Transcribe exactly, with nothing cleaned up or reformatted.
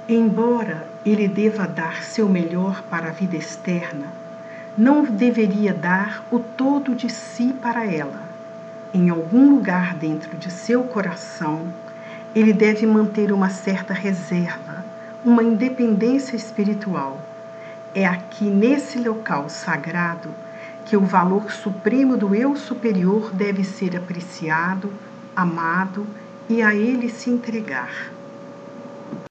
Embora ele deva dar seu melhor para a vida externa, não deveria dar o todo de si para ela. Em algum lugar dentro de seu coração, ele deve manter uma certa reserva, uma independência espiritual. É aqui, nesse local sagrado, que o valor supremo do eu superior deve ser apreciado, amado e a ele se entregar.